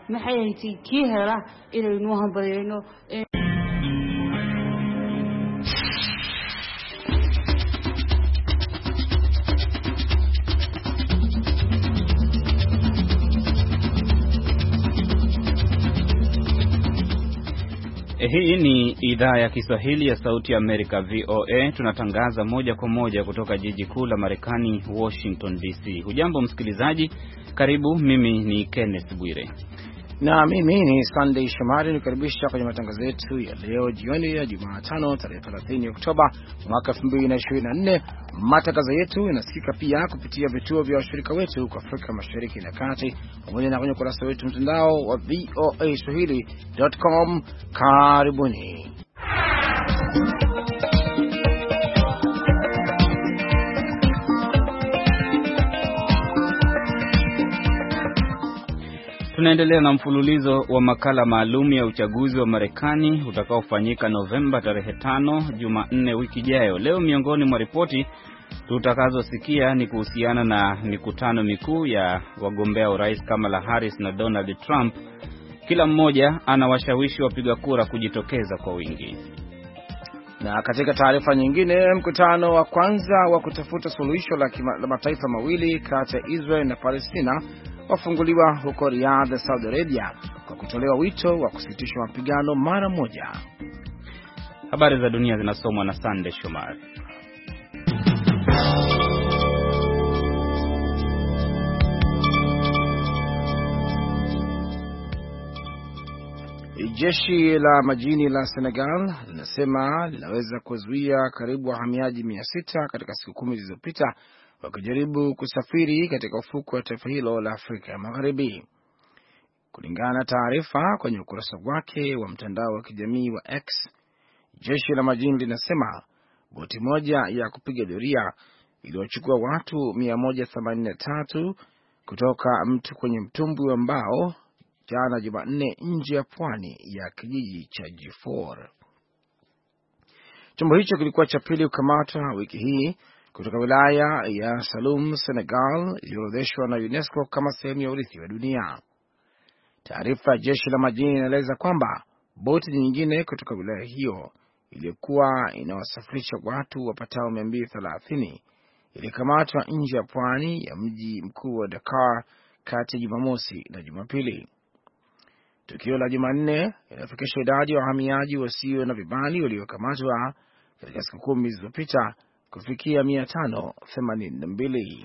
maxay intii kii hela inaynu hambalyeeno. Hii ni idhaa ya Kiswahili ya Sauti ya Amerika VOA. Tunatangaza moja kwa moja kutoka jiji kuu la Marekani, Washington DC. Hujambo msikilizaji, karibu. Mimi ni Kenneth Bwire na mimi ni Sunday Shomari, nikaribisha kwenye matangazo yetu ya leo jioni ya Jumatano tarehe 30 Oktoba mwaka 2024. Matangazo yetu yanasikika pia kupitia vituo vya washirika wetu huko Afrika Mashariki na Kati, pamoja na kwenye kurasa wetu mtandao wa voaswahili.com. Karibuni. Tunaendelea na mfululizo wa makala maalum ya uchaguzi wa Marekani utakaofanyika Novemba tarehe 5, Jumanne wiki ijayo. Leo miongoni mwa ripoti tutakazosikia ni kuhusiana na mikutano mikuu ya wagombea urais Kamala Harris na Donald Trump. Kila mmoja anawashawishi wapiga kura kujitokeza kwa wingi. Na katika taarifa nyingine, mkutano wa kwanza wa kutafuta suluhisho la mataifa mawili kati ya Israel na Palestina wafunguliwa huko Riyadh, Saudi Arabia, kwa kutolewa wito wa kusitisha mapigano mara moja. Habari za dunia zinasomwa na Sunday Shomari. Jeshi la majini la Senegal linasema linaweza kuzuia karibu wahamiaji 600 katika siku 10 zilizopita wakijaribu kusafiri katika ufukwe wa taifa hilo la Afrika ya Magharibi. Kulingana na taarifa kwenye ukurasa wake wa mtandao wa kijamii wa X, jeshi la majini linasema boti moja ya kupiga doria iliyochukua watu 183 kutoka mtu kwenye mtumbwi wa mbao jana Jumanne nje ya pwani ya kijiji cha G4. Chombo hicho kilikuwa cha pili kukamatwa wiki hii kutoka wilaya ya Saloum, Senegal, iliyoorodheshwa na UNESCO kama sehemu ya urithi wa dunia. Taarifa ya jeshi la majini inaeleza kwamba boti nyingine kutoka wilaya hiyo iliyokuwa inawasafirisha watu wapatao 230 ilikamatwa nje ya pwani ya mji mkuu wa Dakar kati ya Jumamosi na Jumapili. Tukio la Jumanne linafikisha idadi ya wahamiaji wasio na vibali waliokamatwa katika siku 10 zilizopita kufikia 582.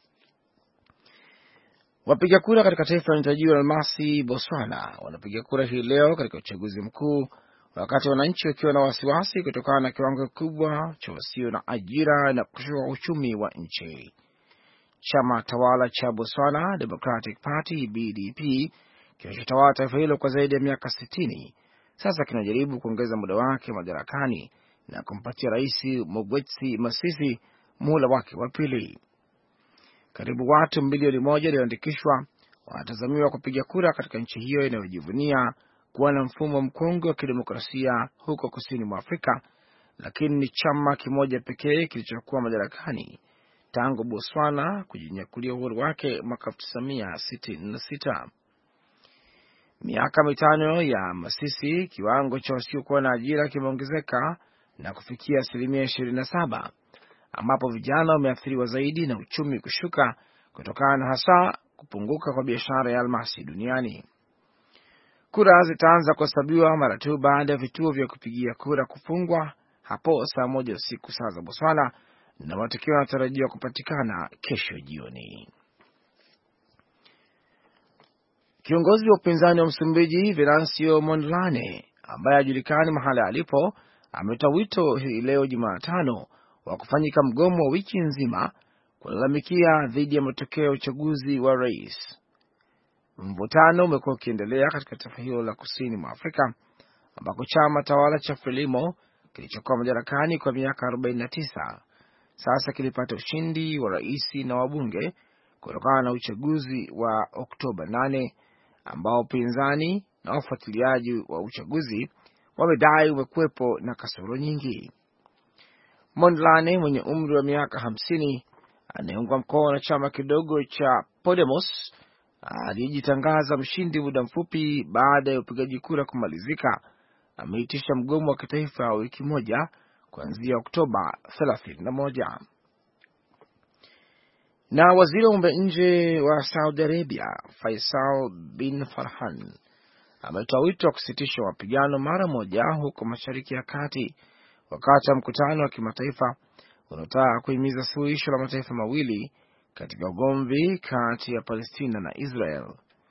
Wapiga kura katika taifa la tajiri la almasi Botswana wanapiga kura hii leo katika uchaguzi mkuu, wakati wananchi wakiwa na wasiwasi kutokana na kiwango kikubwa cha wasio na ajira na kushuka uchumi wa nchi. Chama tawala cha Botswana Democratic Party BDP, kinachotawala taifa hilo kwa zaidi ya miaka 60, sasa kinajaribu kuongeza muda wake madarakani na kumpatia Rais Mogwetsi Masisi muhula wake wa pili. Karibu watu milioni 1 walioandikishwa wanatazamiwa kupiga kura katika nchi hiyo inayojivunia kuwa na mfumo mkongwe wa kidemokrasia huko kusini mwa Afrika, lakini ni chama kimoja pekee kilichokuwa madarakani tangu Botswana kujinyakulia uhuru wake mwaka 1966. Miaka 5 ya Masisi, kiwango cha wasiokuwa na ajira kimeongezeka na kufikia 27%, ambapo vijana wameathiriwa zaidi na uchumi kushuka kutokana na hasa kupunguka kwa biashara ya almasi duniani. Kura zitaanza kuhesabiwa mara tu baada ya vituo vya kupigia kura kufungwa hapo saa 1 usiku saa za Botswana, na matokeo yanatarajiwa kupatikana kesho jioni. Kiongozi wa upinzani wa Msumbiji Venancio Mondlane, ambaye hajulikani mahala alipo, ametoa wito hii leo Jumatano wa kufanyika mgomo wa wiki nzima kulalamikia dhidi ya matokeo ya uchaguzi wa rais. Mvutano umekuwa ukiendelea katika taifa hilo la kusini mwa Afrika, ambako chama tawala cha Frelimo kilichokuwa madarakani kwa miaka 49 sasa kilipata ushindi wa rais na wabunge kutokana na uchaguzi wa Oktoba 8, ambao upinzani na wafuatiliaji wa uchaguzi wamedai umekuwepo na kasoro nyingi. Mondlane mwenye umri wa miaka 50 anayeungwa mkono na chama kidogo cha Podemos aliyejitangaza mshindi muda mfupi baada ya upigaji kura kumalizika, ameitisha mgomo wa kitaifa wa wiki moja kuanzia Oktoba 31. Na waziri wa mambo ya nje wa Saudi Arabia Faisal bin Farhan ametoa wito wa kusitisha mapigano mara moja huko Mashariki ya Kati wakati wa mkutano wa kimataifa unaotaka kuhimiza suluhisho la mataifa mawili katika ugomvi kati ya Palestina na Israel.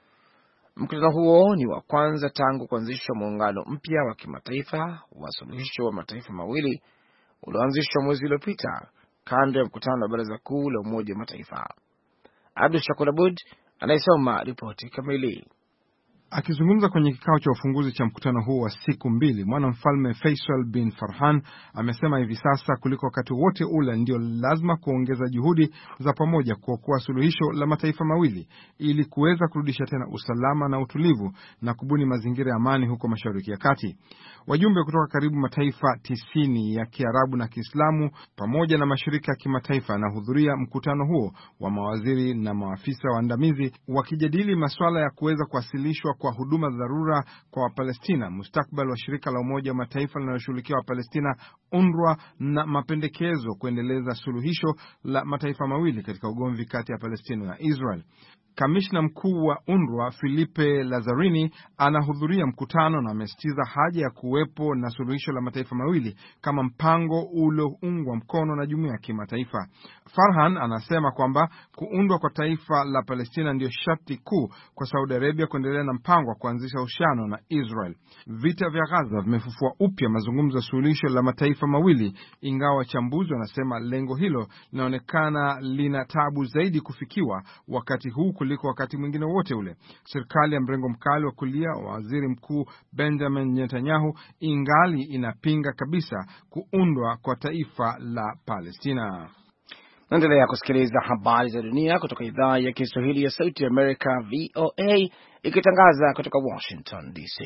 Mkutano huo ni wa kwanza tangu kuanzishwa muungano mpya wa kimataifa wa suluhisho wa mataifa mawili ulioanzishwa mwezi uliopita kando ya mkutano wa Baraza Kuu la Umoja wa Mataifa. Abdul Shakur Abud anayesoma ripoti kamili. Akizungumza kwenye kikao cha ufunguzi cha mkutano huu wa siku mbili, mwanamfalme Faisal bin Farhan amesema hivi sasa kuliko wakati wote ule ndio lazima kuongeza juhudi za pamoja kuokoa suluhisho la mataifa mawili ili kuweza kurudisha tena usalama na utulivu na kubuni mazingira ya amani huko Mashariki ya Kati. Wajumbe kutoka karibu mataifa 90 ya Kiarabu na Kiislamu pamoja na mashirika ya kimataifa yanahudhuria mkutano huo wa mawaziri na maafisa waandamizi wakijadili masuala ya kuweza kuwasilishwa kwa huduma za dharura kwa Wapalestina, mustakbal wa shirika la Umoja wa Mataifa linaloshughulikia Wapalestina UNRWA na mapendekezo kuendeleza suluhisho la mataifa mawili katika ugomvi kati ya Palestina na Israel. Kamishna mkuu wa UNRWA Filipe Lazzarini anahudhuria mkutano na amesitiza haja ya kuwepo na suluhisho la mataifa mawili kama mpango ulioungwa mkono na jumuiya ya kimataifa. Farhan anasema kwamba kuundwa kwa taifa la Palestina ndio sharti kuu kwa Saudi Arabia kuendelea na mpango wa kuanzisha uhusiano na Israel. Vita vya Gaza vimefufua upya mazungumzo ya suluhisho la mataifa mawili, ingawa wachambuzi wanasema lengo hilo linaonekana lina tabu zaidi kufikiwa wakati huu kuliko wakati mwingine wote ule. Serikali ya mrengo mkali wa kulia wa waziri mkuu Benjamin Netanyahu ingali inapinga kabisa kuundwa kwa taifa la Palestina. Naendelea kusikiliza habari za dunia kutoka idhaa ya Kiswahili ya Sauti ya Amerika VOA ikitangaza kutoka Washington DC.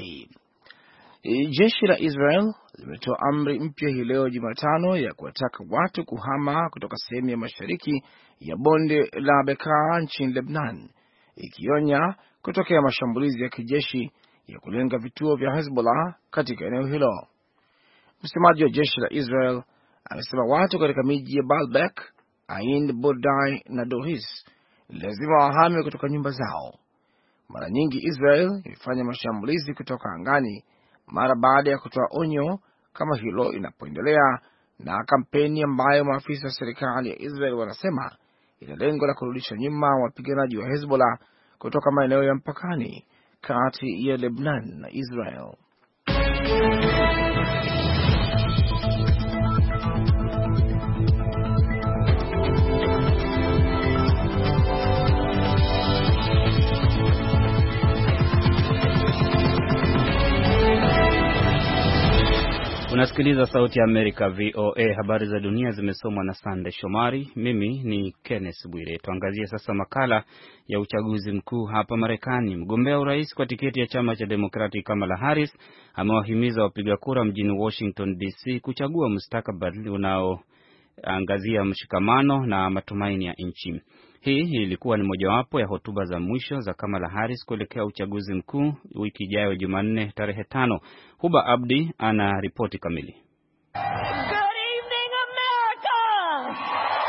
Jeshi la Israel limetoa amri mpya hii leo Jumatano ya kuwataka watu kuhama kutoka sehemu ya mashariki ya bonde la Bekaa nchini Lebanon, ikionya kutokea mashambulizi ya kijeshi ya kulenga vituo vya Hezbollah katika eneo hilo. Msemaji wa jeshi la Israel amesema watu katika miji ya Baalbek, Ain, Bodai na Dohis lazima wahame kutoka nyumba zao. Mara nyingi Israel imefanya mashambulizi kutoka angani mara baada ya kutoa onyo kama hilo inapoendelea na kampeni ambayo maafisa wa serikali ya Israel wanasema ina lengo la kurudisha nyuma wapiganaji wa Hezbollah kutoka maeneo ya mpakani kati ya Lebanon na Israel. Unasikiliza Sauti ya Amerika VOA. Habari za dunia zimesomwa na Sande Shomari. Mimi ni Kenneth Bwire. Tuangazie sasa makala ya uchaguzi mkuu hapa Marekani. Mgombea urais kwa tiketi ya chama cha Democratic Kamala Harris amewahimiza wapiga kura mjini Washington DC kuchagua mustakabali unaoangazia mshikamano na matumaini ya nchi. Hii ilikuwa ni mojawapo ya hotuba za mwisho za Kamala Harris kuelekea uchaguzi mkuu wiki ijayo Jumanne tarehe 5. Huba Abdi ana ripoti kamili. Good evening, America!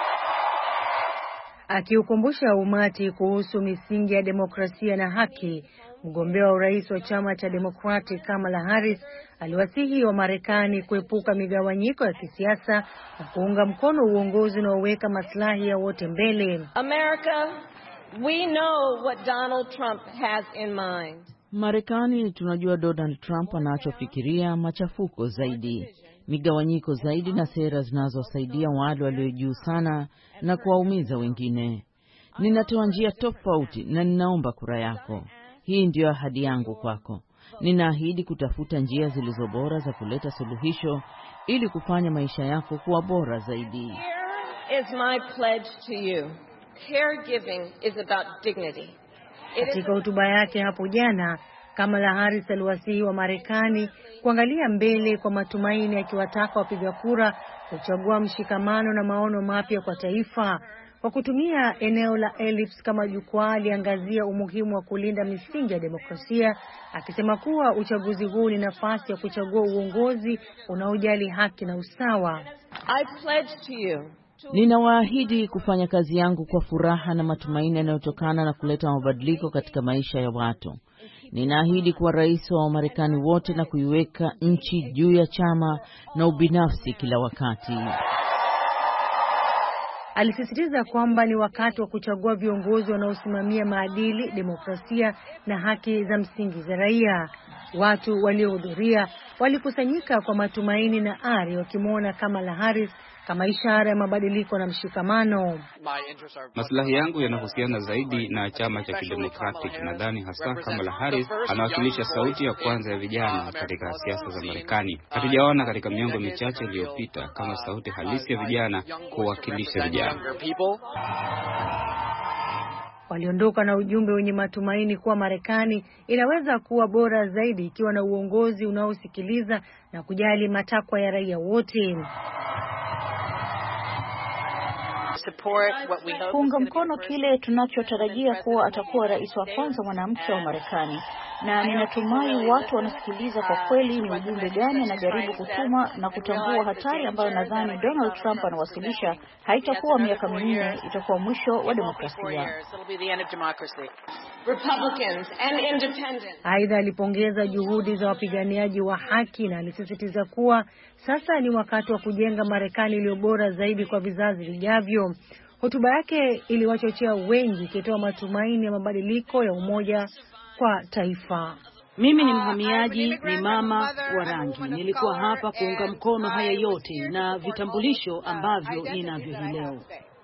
Akiukumbusha umati kuhusu misingi ya demokrasia na haki, mgombea wa urais wa chama cha Democratic Kamala Harris aliwasihi wa Marekani kuepuka migawanyiko ya kisiasa na kuunga mkono uongozi unaoweka maslahi ya wote mbele. America, we know what Donald Trump has in mind. Marekani, tunajua Donald Trump anachofikiria: machafuko zaidi, migawanyiko zaidi na sera zinazosaidia wale walio juu sana na kuwaumiza wengine. Ninatoa njia tofauti na ninaomba kura yako. Hii ndiyo ahadi yangu kwako. Ninaahidi kutafuta njia zilizo bora za kuleta suluhisho ili kufanya maisha yako kuwa bora zaidi. Here is my pledge to you. Caregiving is about dignity. Katika hotuba yake hapo jana, Kamala Harris aliwasihi wa Marekani kuangalia mbele kwa matumaini, akiwataka wapiga kura kuchagua mshikamano na maono mapya kwa taifa. Kwa kutumia eneo la Ellipse kama jukwaa, aliangazia umuhimu wa kulinda misingi ya demokrasia, akisema kuwa uchaguzi huu ni nafasi ya kuchagua uongozi unaojali haki na usawa. I pledge to you. Ninawaahidi kufanya kazi yangu kwa furaha na matumaini yanayotokana na kuleta mabadiliko katika maisha ya watu. Ninaahidi kuwa rais wa Wamarekani wote na kuiweka nchi juu ya chama na ubinafsi kila wakati. Alisisitiza kwamba ni wakati wa kuchagua viongozi wanaosimamia maadili, demokrasia na haki za msingi za raia. Watu waliohudhuria walikusanyika kwa matumaini na ari, wakimwona Kamala Harris kama ishara ya mabadiliko na mshikamano. Maslahi yangu yanahusiana zaidi na chama cha Democratic. Nadhani hasa Kamala Harris anawakilisha sauti ya kwanza ya vijana katika siasa za Marekani. Hatujaona katika miongo michache iliyopita kama sauti halisi ya vijana kuwakilisha vijana. Waliondoka na ujumbe wenye matumaini kuwa Marekani inaweza kuwa bora zaidi ikiwa na uongozi unaosikiliza na kujali matakwa ya raia wote. Kuunga mkono kile tunachotarajia kuwa atakuwa rais wa kwanza mwanamke wa Marekani, na ninatumai watu wanasikiliza kwa kweli ni ujumbe gani anajaribu kutuma na kutambua hatari ambayo nadhani Donald Trump anawasilisha haitakuwa miaka minne, itakuwa mwisho wa demokrasia. Aidha, alipongeza juhudi za wapiganiaji wa haki na alisisitiza kuwa sasa ni wakati wa kujenga Marekani iliyo bora zaidi kwa vizazi vijavyo. Hotuba yake iliwachochea wengi, ikitoa matumaini ya mabadiliko ya umoja kwa taifa. Mimi ni mhamiaji, ni mama wa rangi. Nilikuwa hapa kuunga mkono haya yote na vitambulisho ambavyo ninavyo hii leo.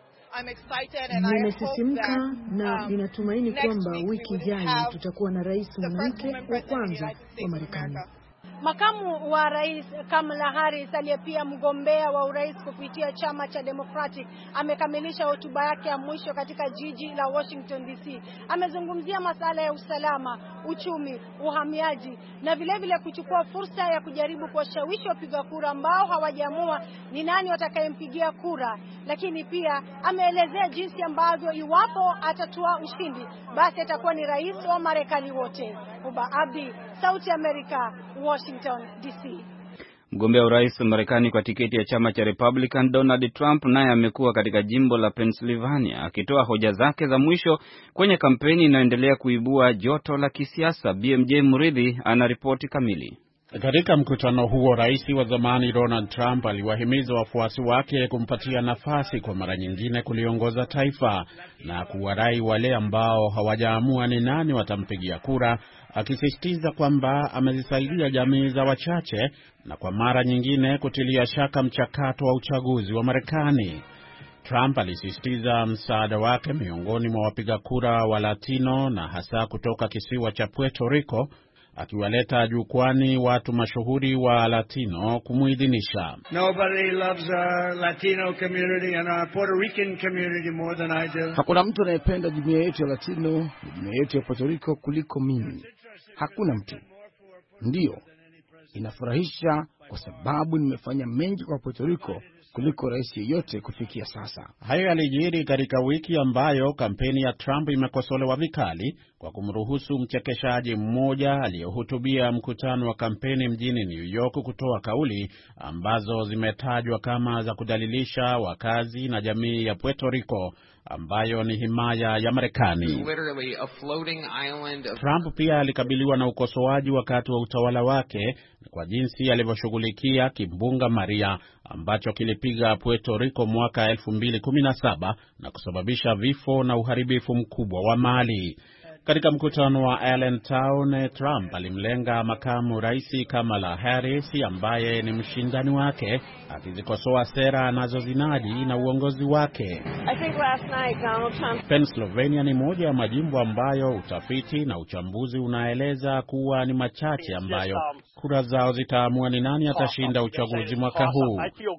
Nimesisimka na ninatumaini kwamba wiki ijayo tutakuwa na rais mwanamke wa kwanza wa Marekani. Makamu wa rais Kamala Harris, aliyepia mgombea wa urais kupitia chama cha Democratic, amekamilisha hotuba yake ya mwisho katika jiji la Washington DC. Amezungumzia masuala ya usalama, uchumi, uhamiaji na vile kuchukua fursa ya kujaribu kuwashawishi wapiga kura ambao hawajaamua ni nani watakayempigia kura. Lakini pia ameelezea jinsi ambavyo iwapo atatoa ushindi, basi atakuwa ni rais wa Marekani wote. Uba Abdi, Sauti Amerika, Washington DC. Mgombea urais wa Marekani kwa tiketi ya chama cha Republican Donald Trump naye amekuwa katika jimbo la Pennsylvania akitoa hoja zake za mwisho kwenye kampeni inayoendelea kuibua joto la kisiasa. BMJ Muridhi ana ripoti kamili. Katika mkutano huo, rais wa zamani Donald Trump aliwahimiza wafuasi wake kumpatia nafasi kwa mara nyingine kuliongoza taifa na kuwarai wale ambao hawajaamua ni nani watampigia kura, akisisitiza kwamba amezisaidia jamii za wachache na kwa mara nyingine kutilia shaka mchakato wa uchaguzi wa Marekani. Trump alisisitiza msaada wake miongoni mwa wapiga kura wa Latino na hasa kutoka kisiwa cha Puerto Rico, akiwaleta jukwani watu mashuhuri wa Latino kumuidhinisha. Hakuna mtu anayependa jumuiya yetu ya Latino na jumuiya yetu ya Puerto Rico kuliko mimi. Hakuna mtu. Ndiyo, inafurahisha kwa sababu nimefanya mengi kwa Puerto Rico kuliko rais yeyote kufikia sasa. Hayo yalijiri katika wiki ambayo kampeni ya Trump imekosolewa vikali kwa kumruhusu mchekeshaji mmoja aliyehutubia mkutano wa kampeni mjini New York kutoa kauli ambazo zimetajwa kama za kudalilisha wakazi na jamii ya Puerto Rico ambayo ni himaya ya Marekani. Trump pia alikabiliwa na ukosoaji wakati wa utawala wake kwa jinsi alivyoshughulikia kimbunga Maria ambacho kilipiga Puerto Rico mwaka 2017 na kusababisha vifo na uharibifu mkubwa wa mali. Katika mkutano wa Allentown, Trump alimlenga makamu rais Kamala Harris ambaye ni mshindani wake, akizikosoa sera anazozinadi na uongozi wake. Pennsylvania ni moja ya majimbo ambayo utafiti na uchambuzi unaeleza kuwa ni machache ambayo kura zao zitaamua ni nani atashinda uchaguzi mwaka huu.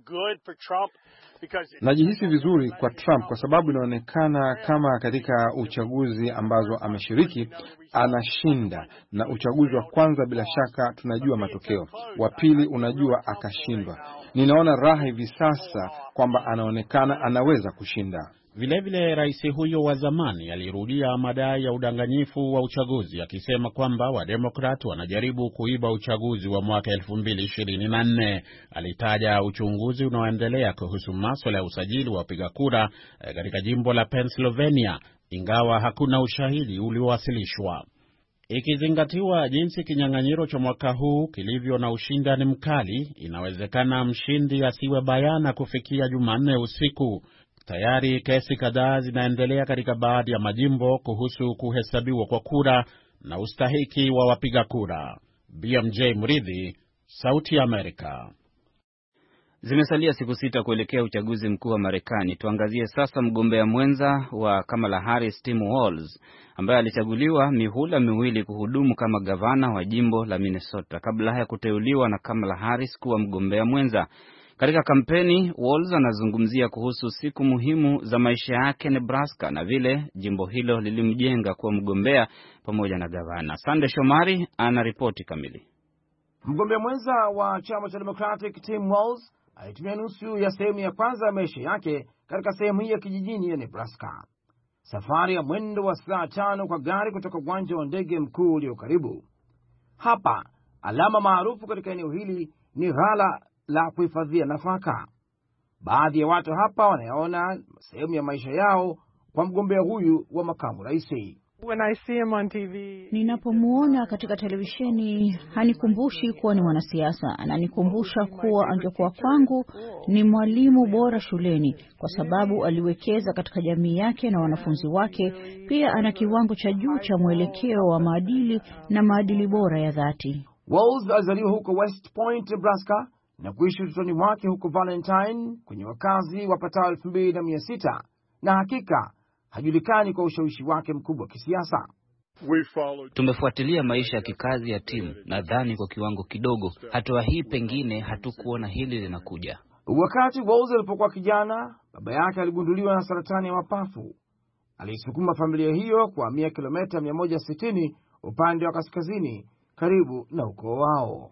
Najihisi vizuri kwa Trump kwa sababu inaonekana kama katika uchaguzi ambazo ameshiriki anashinda, na uchaguzi wa kwanza bila shaka tunajua matokeo, wa pili unajua akashindwa. Ninaona raha hivi sasa kwamba anaonekana anaweza kushinda. Vilevile rais huyo wa zamani alirudia madai ya udanganyifu wa uchaguzi akisema kwamba Wademokrat wanajaribu kuiba uchaguzi wa mwaka 2024. Alitaja uchunguzi unaoendelea kuhusu masuala ya usajili wa wapiga kura katika jimbo la Pennsylvania, ingawa hakuna ushahidi uliowasilishwa. Ikizingatiwa jinsi kinyang'anyiro cha mwaka huu kilivyo na ushindani mkali, inawezekana mshindi asiwe bayana kufikia Jumanne usiku. Tayari kesi kadhaa zinaendelea katika baadhi ya majimbo kuhusu kuhesabiwa kwa kura na ustahiki wa wapiga kura. BMJ Mridhi, Sauti ya Amerika. Zimesalia siku 6 kuelekea uchaguzi mkuu wa Marekani. Tuangazie sasa mgombea mwenza wa Kamala Harris, Tim Walz, ambaye alichaguliwa mihula miwili kuhudumu kama gavana wa jimbo la Minnesota kabla ya kuteuliwa na Kamala Harris kuwa mgombea mwenza. Katika kampeni, Walz anazungumzia kuhusu siku muhimu za maisha yake Nebraska na vile jimbo hilo lilimjenga kuwa mgombea pamoja na gavana. Sande Shomari ana ripoti kamili. Mgombea mwenza wa chama cha Democratic Tim Walz alitumia nusu ya sehemu ya kwanza ya maisha yake katika sehemu hii ya kijijini ya Nebraska. Safari ya mwendo wa saa 5 kwa gari kutoka uwanja wa ndege mkuu ulio karibu. Hapa, alama maarufu katika eneo hili ni ghala la kuhifadhia nafaka. Baadhi ya watu hapa wanaona sehemu ya maisha yao kwa mgombea huyu wa makamu raisi. Ninapomuona katika televisheni hanikumbushi kuwa ni mwanasiasa, ananikumbusha kuwa angekuwa kwangu ni mwalimu bora shuleni, kwa sababu aliwekeza katika jamii yake na wanafunzi wake. Pia ana kiwango cha juu cha mwelekeo wa maadili na maadili bora ya dhati. Walz alizaliwa huko West Point, Nebraska na kuishi utotoni mwake huko Valentine kwenye wakazi wapatao 2600, na hakika hajulikani kwa ushawishi wake mkubwa kisiasa. Tumefuatilia maisha ya kikazi ya timu, nadhani kwa kiwango kidogo. Hatua hii pengine hatukuona hili linakuja. Wakati Walz alipokuwa kijana, baba yake aligunduliwa na saratani ya mapafu. Alisukuma familia hiyo kuhamia kilomita 160 upande wa kaskazini karibu na ukoo wao.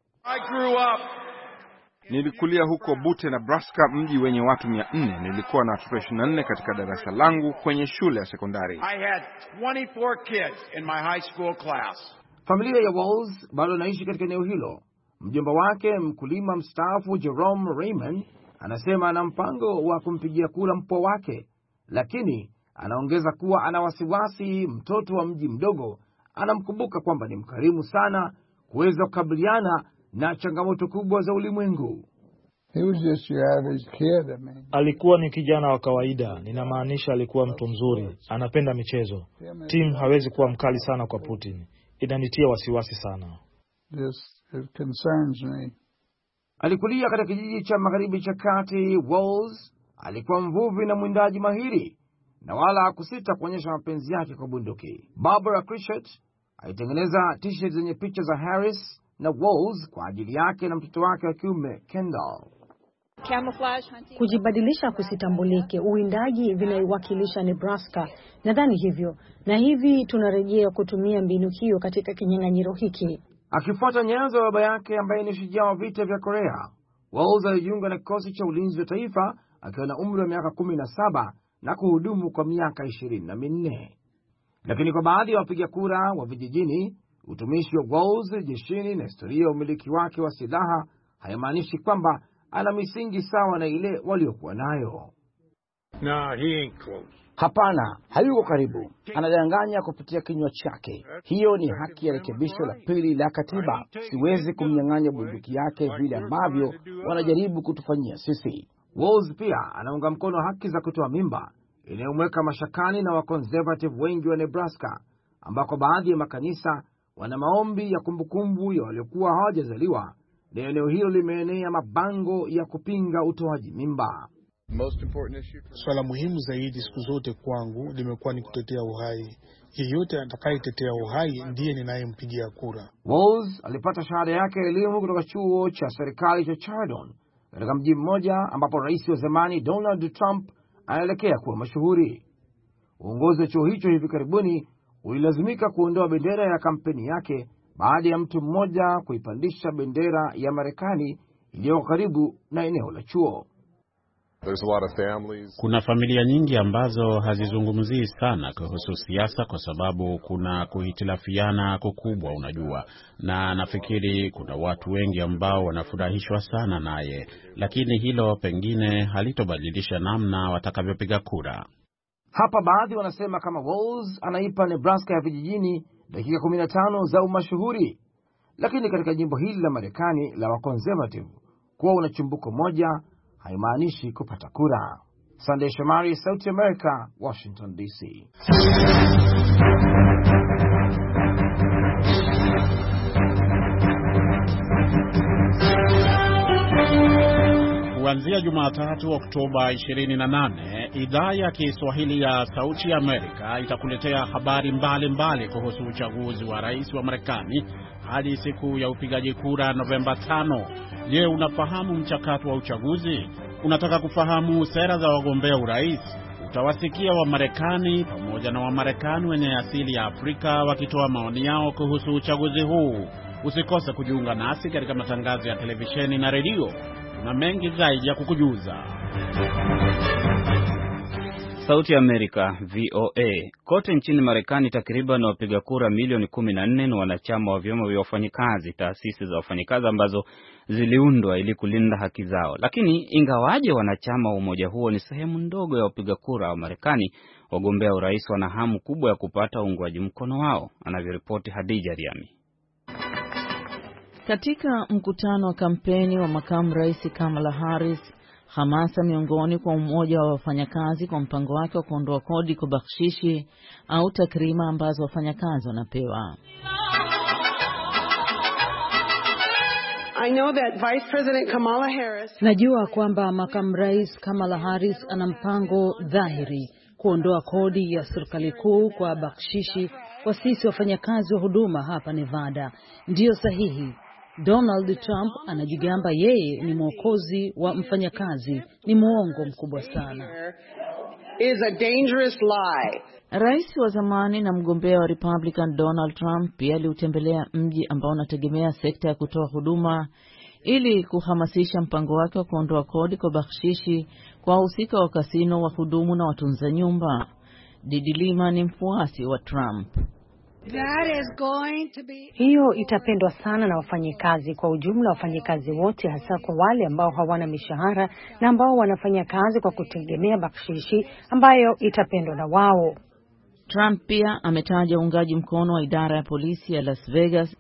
Nilikulia huko Butte, Nebraska, mji wenye watu 400. Nilikuwa na watoto 24 katika darasa langu kwenye shule ya sekondari. Familia ya Walz bado anaishi katika eneo hilo. Mjomba wake mkulima mstaafu Jerome Raymond anasema ana mpango wa kumpigia kura mpwa wake, lakini anaongeza kuwa ana wasiwasi mtoto wa mji mdogo anamkumbuka kwamba ni mkarimu sana kuweza kukabiliana na changamoto kubwa za ulimwengu. Alikuwa ni kijana wa kawaida, ninamaanisha alikuwa mtu mzuri, anapenda michezo. Tim hawezi kuwa mkali sana kwa Putin. Inanitia wasiwasi sana. Alikulia katika kijiji cha magharibi cha kati. Walz alikuwa mvuvi na mwindaji mahiri na wala hakusita kuonyesha mapenzi yake kwa bunduki. Barbara Critchett alitengeneza t-shirt zenye picha za Harris na Walz kwa ajili yake na mtoto wake wa kiume Kendall. Kujibadilisha kusitambulike, uwindaji vinaiwakilisha Nebraska. Nadhani hivyo, na hivi tunarejea kutumia mbinu hiyo katika kinyang'anyiro hiki. Akifuata nyayo za baba yake ambaye ni shujaa wa vita vya Korea, Walz alijiunga na kikosi cha ulinzi wa taifa akiwa na umri wa miaka 17 na kuhudumu kwa miaka 24. Lakini kwa baadhi ya wapiga kura wa vijijini, utumishi wa Walz jeshini na historia ya umiliki wake wa silaha hayamaanishi kwamba ana misingi sawa na ile waliokuwa nayo. No, he ain't close. Hapana, hayuko karibu. Anadanganya kupitia kinywa chake. Hiyo ni haki ya rekebisho la pili la katiba. Siwezi kumnyang'anya bunduki yake vile ambavyo wanajaribu kutufanyia sisi. Walz pia anaunga mkono haki za kutoa mimba, inayomweka mashakani na wakonservative wengi wa Nebraska, ambako baadhi ya makanisa wana maombi ya kumbukumbu ya waliokuwa hawajazaliwa, na eneo hilo limeenea mabango ya kupinga utoaji mimba. Swala muhimu zaidi siku zote kwangu limekuwa ni kutetea uhai. Yeyote atakayetetea uhai ndiye ninayempigia kura. Walz alipata shahada yake ya elimu kutoka chuo cha serikali cha Chardon, katika mji mmoja ambapo rais wa zamani Donald Trump anaelekea kuwa mashuhuri. Uongozi wa chuo hicho hivi karibuni ulilazimika kuondoa bendera ya kampeni yake baada ya mtu mmoja kuipandisha bendera ya Marekani iliyoko karibu na eneo la chuo. Kuna familia nyingi ambazo hazizungumzii sana kuhusu siasa kwa sababu kuna kuhitilafiana kukubwa, unajua. Na nafikiri kuna watu wengi ambao wanafurahishwa sana naye, lakini hilo pengine halitobadilisha namna watakavyopiga kura. Hapa baadhi wanasema kama Walz anaipa Nebraska ya vijijini dakika 15 za umashuhuri. Lakini katika jimbo hili la Marekani la wakonservative, kuwa una chimbuko moja haimaanishi kupata kura. Sunday Shomari, Sauti America, Washington DC. Kuanzia Jumatatu Oktoba 28, idhaa ya Kiswahili ya Sauti ya Amerika itakuletea habari mbalimbali kuhusu uchaguzi wa rais wa Marekani hadi siku ya upigaji kura Novemba 5. Je, unafahamu mchakato wa uchaguzi? Unataka kufahamu sera za wagombea urais? Utawasikia Wamarekani pamoja na Wamarekani wenye asili ya Afrika wakitoa maoni yao kuhusu uchaguzi huu. Usikose kujiunga nasi katika matangazo ya televisheni na redio. Na mengi zaidi ya kukujuza. Sauti ya Amerika, VOA. Kote nchini Marekani takriban wapiga kura milioni 14 na wanachama wa vyama vya wafanyikazi, taasisi za wafanyikazi ambazo ziliundwa ili kulinda haki zao. Lakini ingawaje wanachama wa umoja huo ni sehemu ndogo ya wapiga kura wa Marekani, wagombea urais wana hamu kubwa ya kupata uungwaji mkono wao, anavyoripoti Hadija Riami. Katika mkutano wa kampeni wa makamu rais Kamala Harris, hamasa miongoni kwa umoja wa wafanyakazi kwa mpango wake wa kuondoa kodi kwa bakshishi au takrima ambazo wafanyakazi wanapewa. Najua kwamba makamu rais Kamala Harris ana mpango dhahiri kuondoa kodi ya serikali kuu kwa bakshishi kwa sisi wafanyakazi wa huduma hapa Nevada. Ndiyo sahihi. Donald Trump anajigamba yeye ni mwokozi wa mfanyakazi. Ni muongo mkubwa sana. Rais wa zamani na mgombea wa Republican Donald Trump pia aliutembelea mji ambao unategemea sekta ya kutoa huduma ili kuhamasisha mpango wake wa kuondoa kodi kwa bakshishi kwa wahusika wa kasino, wahudumu na watunza nyumba. Didi Lima ni mfuasi wa Trump. Hiyo itapendwa sana na wafanyikazi kwa ujumla, wafanyikazi wote, hasa kwa wale ambao hawana mishahara na ambao wanafanya kazi kwa kutegemea bakshishi ambayo itapendwa na wao. Trump pia ametaja uungaji mkono wa idara ya polisi ya Las Vegas.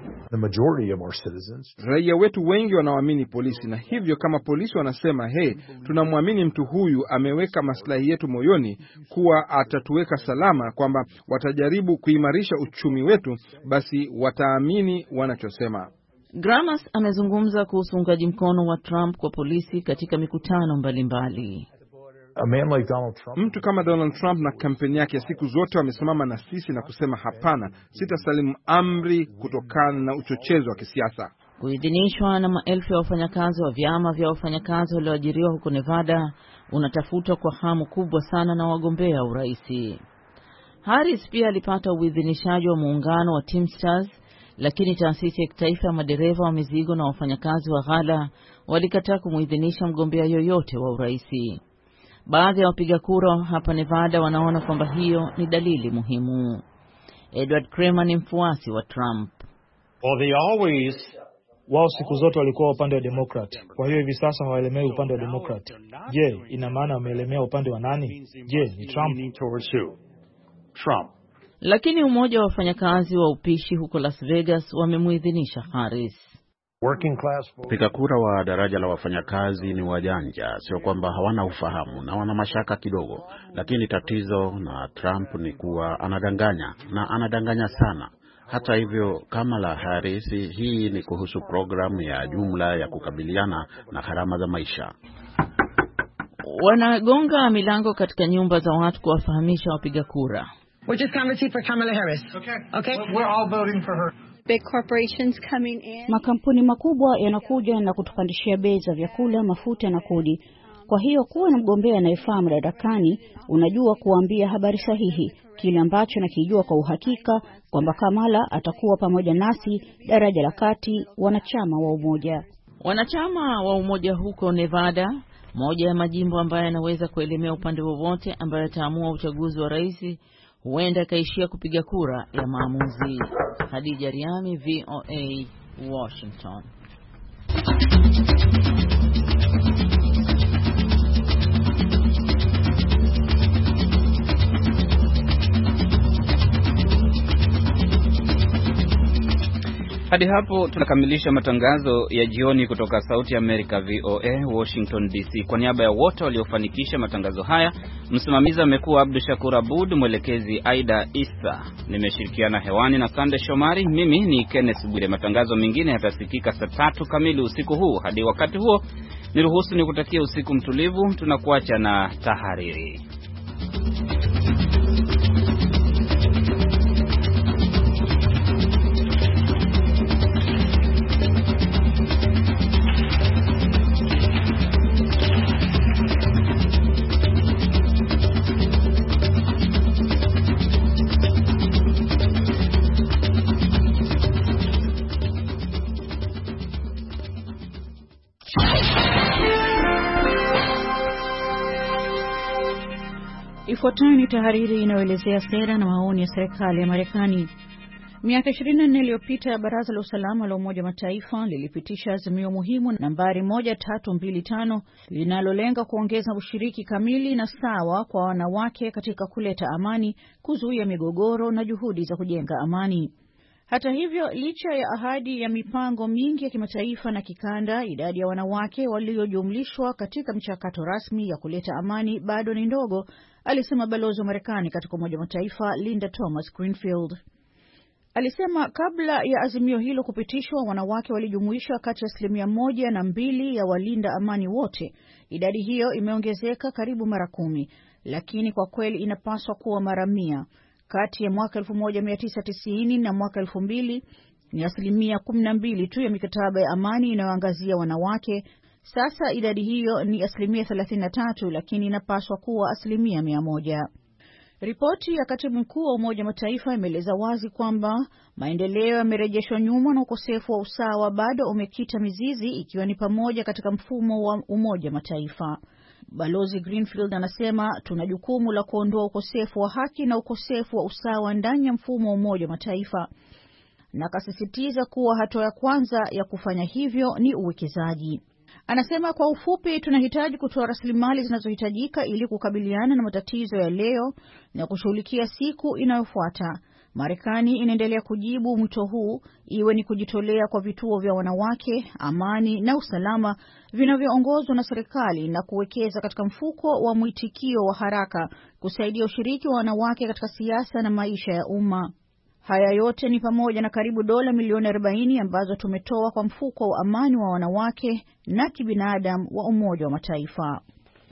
Raia wetu wengi wanaamini polisi, na hivyo kama polisi wanasema tunamwamini mtu huyu, ameweka maslahi yetu moyoni, kuwa atatuweka salama, kwamba watajaribu kuimarisha uchumi wetu, basi wataamini wanachosema. Gramas amezungumza kuhusu uungaji mkono wa Trump kwa polisi katika mikutano mbalimbali. Mtu kama Donald Trump na kampeni yake ya siku zote wamesimama na sisi na kusema hapana, sitasalimu amri kutokana na uchochezi wa kisiasa. Kuidhinishwa na maelfu ya wafanyakazi wa vyama vya wafanyakazi walioajiriwa huko Nevada unatafutwa kwa hamu kubwa sana na wagombea urais. Harris pia alipata uidhinishaji wa muungano wa Teamsters, lakini taasisi ya kitaifa ya madereva wa mizigo na wafanyakazi wa ghala walikataa kumuidhinisha mgombea yoyote wa urais. Baadhi ya wapiga kura hapa Nevada wanaona kwamba hiyo ni dalili muhimu. Edward Kramer ni mfuasi wa Trump. Wao siku zote walikuwa upande wa Democrat. Kwa hiyo hivi sasa hawaelemei upande wa Democrat. Je, ina maana wameelemea upande wa nani? Je, ni Trump? Lakini umoja wa wafanyakazi wa upishi huko Las Vegas wamemuidhinisha Harris. Wapiga kura wa daraja la wafanyakazi ni wajanja, sio kwamba hawana ufahamu na wana mashaka kidogo, lakini tatizo na Trump ni kuwa anadanganya, na anadanganya sana. Hata hivyo, Kamala Harris, hii ni kuhusu programu ya jumla ya kukabiliana na gharama za maisha. Wanagonga milango katika nyumba za watu kuwafahamisha wapiga kura. We're just conversing for Kamala Harris. Okay. We're all voting for her. Big corporations coming in. Makampuni makubwa yanakuja na kutupandishia bei za vyakula, mafuta na kodi. Kwa hiyo kuwa na mgombea anayefaa madarakani, unajua kuambia habari sahihi, kile ambacho nakijua kwa uhakika kwamba Kamala atakuwa pamoja nasi, daraja la kati, wanachama wa umoja. Wanachama wa umoja huko Nevada Moja ya majimbo ambayo yanaweza kuelemea upande wowote ambayo yataamua uchaguzi wa rais huenda kaishia kupiga kura ya maamuzi. Hadija Riami, VOA, Washington. Hadi hapo tunakamilisha matangazo ya jioni kutoka Sauti Amerika VOA Washington DC. Kwa niaba ya wote waliofanikisha matangazo haya, msimamizi amekuwa Abdul Shakur Abud, mwelekezi Aida Isa. Nimeshirikiana hewani na Sande Shomari. Mimi ni Kenneth Bwire. Matangazo mengine yatasikika saa 3 kamili usiku huu. Hadi wakati huo, niruhusu nikutakie usiku mtulivu. Tunakuacha na tahariri. Ifuatayo ni tahariri inayoelezea sera na maoni ya serikali ya Marekani. Miaka 24 iliyopita, Baraza la Usalama la Umoja wa Mataifa lilipitisha azimio muhimu nambari 1325 linalolenga kuongeza ushiriki kamili na sawa kwa wanawake katika kuleta amani, kuzuia migogoro na juhudi za kujenga amani. Hata hivyo, licha ya ahadi ya mipango mingi ya kimataifa na kikanda, idadi ya wanawake waliojumlishwa katika mchakato rasmi ya kuleta amani bado ni ndogo, alisema balozi wa Marekani katika Umoja wa Mataifa Linda Thomas Greenfield. Alisema kabla ya azimio hilo kupitishwa, wanawake walijumuishwa kati ya 1% na 2% ya walinda amani wote. Idadi hiyo imeongezeka karibu mara 10, lakini kwa kweli inapaswa kuwa mara 100. Kati ya mwaka 1990 na mwaka 2000 ni 12% tu ya mikataba ya amani inayoangazia wanawake. Sasa idadi hiyo ni 33%, lakini inapaswa kuwa 100%. Ripoti ya katibu mkuu wa Umoja wa Mataifa imeeleza wazi kwamba maendeleo yamerejeshwa nyuma na ukosefu wa usawa bado umekita mizizi, ikiwa ni pamoja katika mfumo wa Umoja wa Mataifa. Balozi Greenfield anasema tuna jukumu la kuondoa ukosefu wa haki na ukosefu wa usawa ndani ya mfumo wa Umoja wa Mataifa, na akasisitiza kuwa hatua ya kwanza ya kufanya hivyo ni uwekezaji. Anasema kwa ufupi, tunahitaji kutoa rasilimali zinazohitajika ili kukabiliana na matatizo ya leo na kushughulikia siku inayofuata. Marekani inaendelea kujibu mwito huu, iwe ni kujitolea kwa vituo vya wanawake, amani na usalama vinavyoongozwa na serikali, na kuwekeza katika mfuko wa mwitikio wa haraka kusaidia ushiriki wa wanawake katika siasa na maisha ya umma. Haya yote ni pamoja na karibu dola milioni 40 ambazo tumetoa kwa mfuko wa amani wa wanawake na kibinadamu wa Umoja wa Mataifa.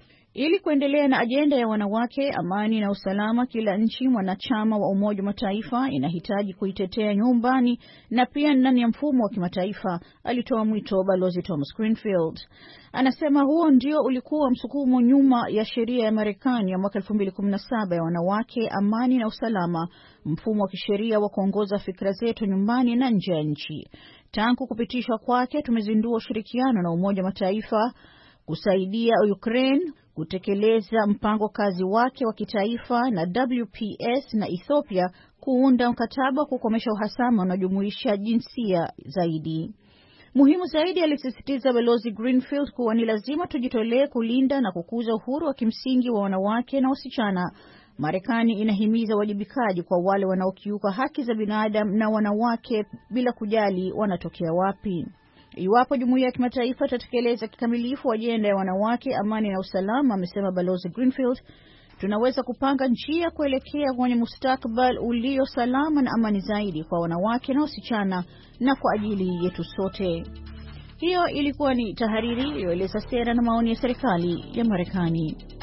Ili kuendelea na ajenda ya wanawake, amani na usalama, kila nchi mwanachama wa Umoja wa Mataifa inahitaji kuitetea nyumbani na pia ndani ya mfumo wa kimataifa, alitoa mwito Balozi Thomas Greenfield. Anasema huo ndio ulikuwa msukumo nyuma ya sheria ya Marekani ya mwaka 2017 ya wanawake, amani na usalama, mfumo wa kisheria wa kuongoza fikra zetu nyumbani na nje ya nchi. Tangu kupitishwa kwake, tumezindua ushirikiano na Umoja wa Mataifa kusaidia Ukraine kutekeleza mpango kazi wake wa kitaifa na WPS na Ethiopia kuunda mkataba kukomesha uhasama unaojumuisha jinsia zaidi. Muhimu zaidi, alisisitiza Balozi Greenfield kuwa ni lazima tujitolee kulinda na kukuza uhuru wa kimsingi wa wanawake na wasichana. Marekani inahimiza wajibikaji kwa wale wanaokiuka haki za binadamu na wanawake bila kujali wanatokea wapi. Iwapo jumuiya ya kimataifa itatekeleza kikamilifu ajenda ya wanawake, amani na usalama, amesema Balozi Greenfield, tunaweza kupanga njia kuelekea kwenye mustakabali ulio salama na amani zaidi kwa wanawake na wasichana na kwa ajili yetu sote. Hiyo ilikuwa ni tahariri iliyoeleza sera na maoni ya serikali ya Marekani.